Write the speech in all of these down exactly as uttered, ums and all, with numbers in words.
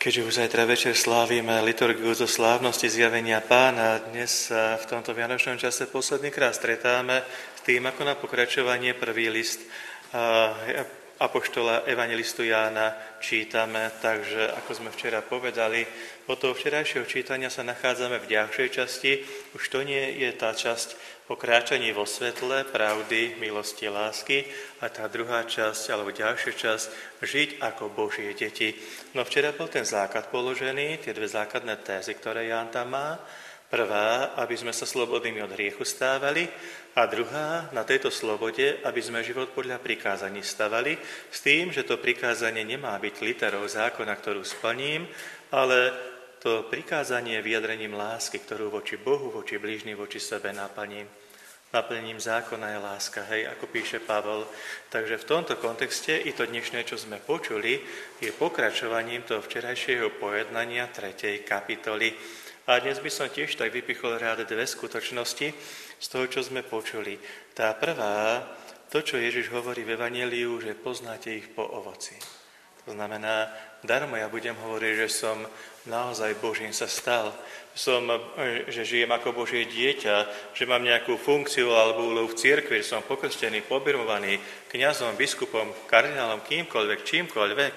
Keďže už zajtra večer slávime liturgiu zo slávnosti zjavenia Pána, dnes sa v tomto vianočnom čase posledný krát stretáme s tým, ako na pokračovanie prvý list apoštola evangelistu Jána čítame. Takže, ako sme včera povedali, od toho včerajšieho čítania sa nachádzame v ďalšej časti. Už to nie je tá časť o kráčaní vo svetle, pravdy, milosti, lásky, a tá druhá časť, alebo ďalšia časť, žiť ako Božie deti. No včera bol ten základ položený, tie dve základné tézy, ktoré Ján tam má. Prvá, aby sme sa slobodnými od hriechu stávali, a druhá, na tejto slobode, aby sme život podľa prikázaní stavali, s tým, že to prikázanie nemá byť literou zákona, ktorú splním, ale to prikázanie je vyjadrením lásky, ktorú voči Bohu, voči blížnym, voči sebe naplním. Naplnením zákona je láska, hej, ako píše Pavol. Takže v tomto kontexte i to dnešné, čo sme počuli, je pokračovaním toho včerajšieho pojednania tretej kapitoly. A dnes by som tiež tak vypichol rád dve skutočnosti z toho, čo sme počuli. Tá prvá, to, čo Ježiš hovorí v Evanjeliu, že poznáte ich po ovoci. To znamená, darmo ja budem hovoriť, že som naozaj Božím sa stal, som, že žijem ako Božie dieťa, že mám nejakú funkciu alebo úlohu v cirkvi, že som pokrstený, pobirmovaný kňazom, biskupom, kardinálom, kýmkoľvek, čímkoľvek.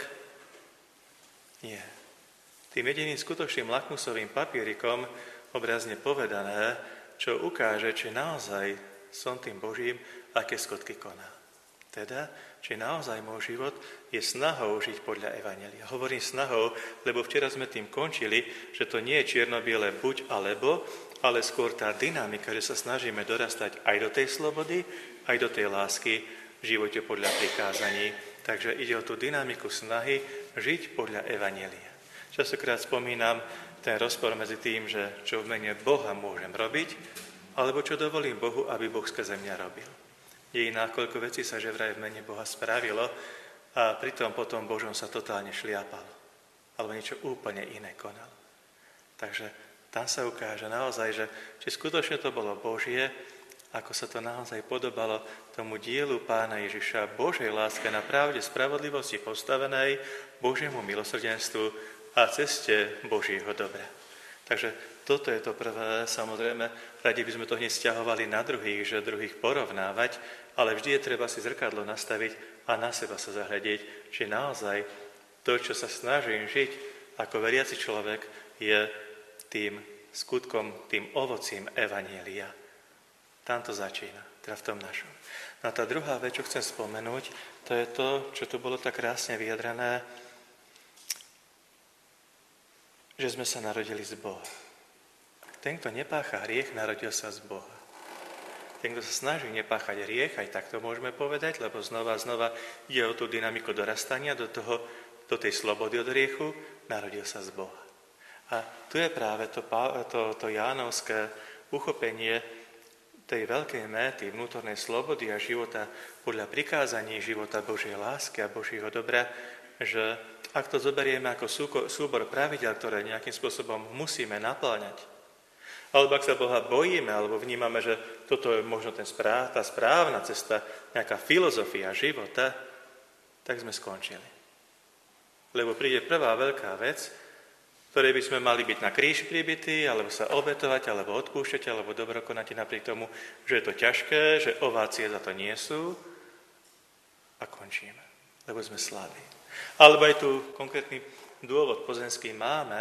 Nie. Tým jediným skutočným lakmusovým papierikom, obrazne povedané, čo ukáže, či naozaj som tým Božím, aké skutky koná. Teda, či naozaj môj život je snahou žiť podľa Evanjelia. Hovorím snahou, lebo včera sme tým končili, že to nie je čierno-biele buď alebo, ale skôr tá dynamika, že sa snažíme dorastať aj do tej slobody, aj do tej lásky v živote podľa prikázaní. Takže ide o tú dynamiku snahy žiť podľa Evanjelia. Častokrát spomínam ten rozpor medzi tým, že čo v mene Boha môžem robiť, alebo čo dovolím Bohu, aby Boh skrze mňa robil. Je iná, koľko vecí sa že vraj v mene Boha spravilo a pritom potom Božom sa totálne šliapalo. Alebo niečo úplne iné konal. Takže tam sa ukáže naozaj, že či skutočne to bolo Božie, ako sa to naozaj podobalo tomu dielu Pána Ježiša, Božej láske na pravde spravodlivosti postavenej, Božiemu milosrdenstvu a ceste Božieho dobra. Takže toto je to prvé, samozrejme, radi by sme to hneď stiahovali na druhých, že druhých porovnávať, ale vždy je treba si zrkadlo nastaviť a na seba sa zahľadiť, či naozaj to, čo sa snažím žiť ako veriaci človek, je tým skutkom, tým ovocím Evanjelia. Tam to začína, teda v tom našom. No a tá druhá vec, čo chcem spomenúť, to je to, čo tu bolo tak krásne vyjadrené, že sme sa narodili z Boha. Ten, kto nepácha hriech, narodil sa z Boha. Ten, kto sa snaží nepáchať hriech, aj tak to môžeme povedať, lebo znova a znova ide o tú dynamiku dorastania do, toho, do tej slobody od hriechu, narodil sa z Boha. A tu je práve to, to, to jánovské uchopenie tej veľkej méty vnútornej slobody a života podľa prikázaní života Božej lásky a Božieho dobra, že ak to zoberieme ako súbor pravidel, ktoré nejakým spôsobom musíme napĺňať, alebo ak sa Boha bojíme, alebo vnímame, že toto je možno ten správ, tá správna cesta, nejaká filozofia života, tak sme skončili. Lebo príde prvá veľká vec, ktorej by sme mali byť na kríž pribití, alebo sa obetovať, alebo odpúšťať, alebo dobrokonať napriek tomu, že je to ťažké, že ovácie za to nie sú, a končíme, lebo sme slabí. Alebo aj tu konkrétny dôvod pozemský máme,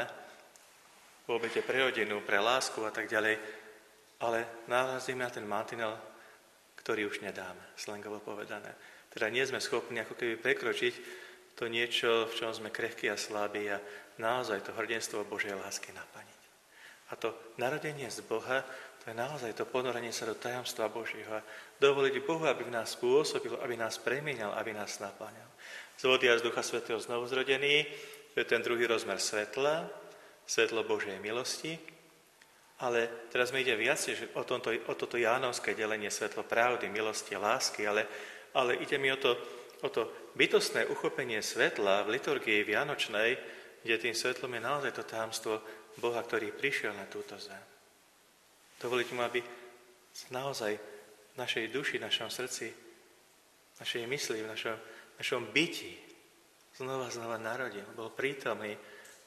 v obete pre rodinu, pre lásku a tak ďalej, ale narazíme na ten mantinel, ktorý už nedáme, slangovo povedané. Teda nie sme schopní ako keby prekročiť to niečo, v čom sme krehkí a slabí a naozaj to hrdenstvo Božej lásky naplniť. A to narodenie z Boha, to je naozaj to ponorenie sa do tajomstva Božieho a dovoliť Bohu, aby v nás pôsobil, aby nás premienial, aby nás naplňal. Z vody a z Ducha Svätého znovu zrodený, to je ten druhý rozmer svetla, svetlo Božej milosti, ale teraz mi ide viac že o, tomto, o toto jánovské delenie svetlo pravdy, milosti a lásky, ale, ale ide mi o to, o to bytostné uchopenie svetla v liturgii vianočnej, kde tým svetlom je naozaj to tajomstvo Boha, ktorý prišiel na túto zem. Dovoliť mu, aby naozaj v našej duši, v našom srdci, v našej mysli, v našom, v našom byti znova znova narodil, bol prítomný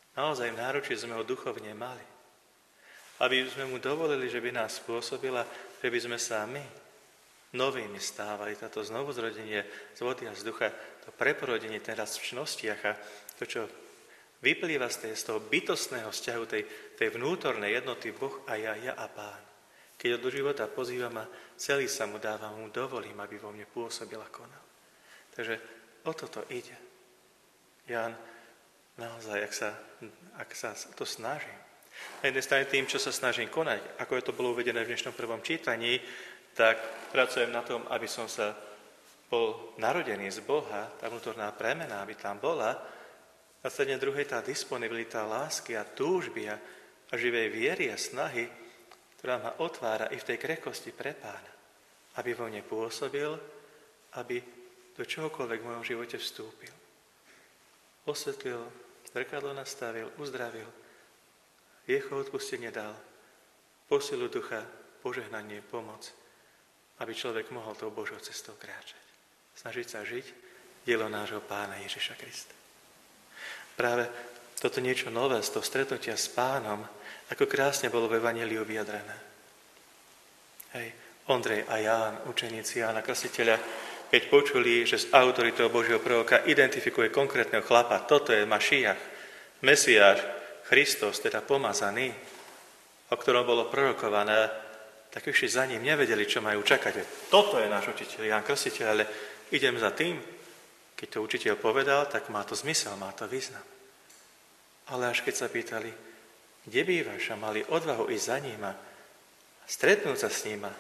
naozaj v náručí sme ho duchovne mali. Aby sme mu dovolili, že by nás spôsobila, že by sme sa my novými stávali. Táto znovuzrodenie z vody a z ducha, to preporodenie teraz v čnostiach a to, čo vyplýva z, tej, z toho bytostného vzťahu, tej, tej vnútornej jednoty Boh a ja, ja a Pán. Keď od života pozývam a celý sa mu dávam, mu dovolím, aby vo mne pôsobil a konal. Takže o toto ide. Ján, naozaj, ak sa, ak sa to snažím, na jednej strane tým, čo sa snažím konať, ako je to bolo uvedené v dnešnom prvom čítaní, tak pracujem na tom, aby som sa bol narodený z Boha, tá vnútorná premena, aby tam bola, a následne druhej tá disponibilita lásky a túžby a, a živej viery a snahy, ktorá ma otvára i v tej krehkosti pre Pána, aby vo mne pôsobil, aby do čohokoľvek v mojom živote vstúpil. Osvetlil, zrkadlo nastavil, uzdravil, riecho odpustenie dal, posilu ducha, požehnanie, pomoc, aby človek mohol tou Božou cestou kráčať. Snažiť sa žiť dielo nášho Pána Ježiša Krista. Práve toto niečo nové z toho stretnutia s Pánom, ako krásne bolo v Evanjeliu vyjadrené. Hej, Ondrej a Ján, učeníci Jána Krstiteľa, keď počuli, že s autoritou Božieho proroka identifikuje konkrétneho chlapa, toto je Mašiach, Mesiáš, Kristus, teda pomazaný, o ktorom bolo prorokované, tak vyšli za ním, nevedeli, čo majú čakať. Toto je náš učiteľ, Ján Krstiteľ, ale idem za tým. Keď to učiteľ povedal, tak má to zmysel, má to význam. Ale až keď sa pýtali, kde bývaš, a mali odvahu ísť za ním a stretnúť sa s ním a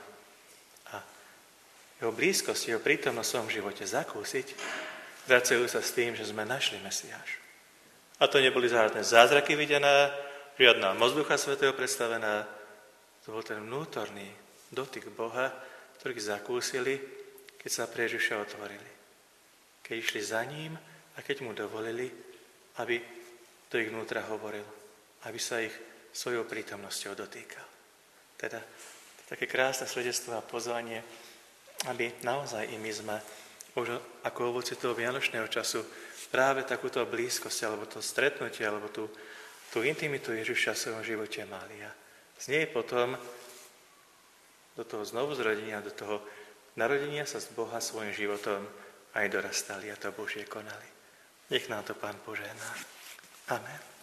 jeho blízkosť, jeho prítomnosť v svojom živote zakúsiť, vracajú sa s tým, že sme našli Mesiáša. A to neboli žiadne zázraky videné, žiadna moc Ducha Svätého predstavená. To bol ten vnútorný dotyk Boha, ktorý zakúsili, keď sa pre Ježiša otvorili. Keď išli za ním a keď mu dovolili, aby do ich vnútra hovoril, aby sa ich svojou prítomnosťou dotýkal. Teda také krásne svedectvo a pozvanie, aby naozaj i my sme už ako ovoci toho vianočného času práve takúto blízkosť, alebo to stretnutie, alebo tú, tú intimitu Ježiša v svojom živote mali. A z nej potom do toho znovuzrodenia, do toho narodenia sa z Boha svojim životom aj dorastali a to Božie konali. Nech nám to Pán požehná. Amen.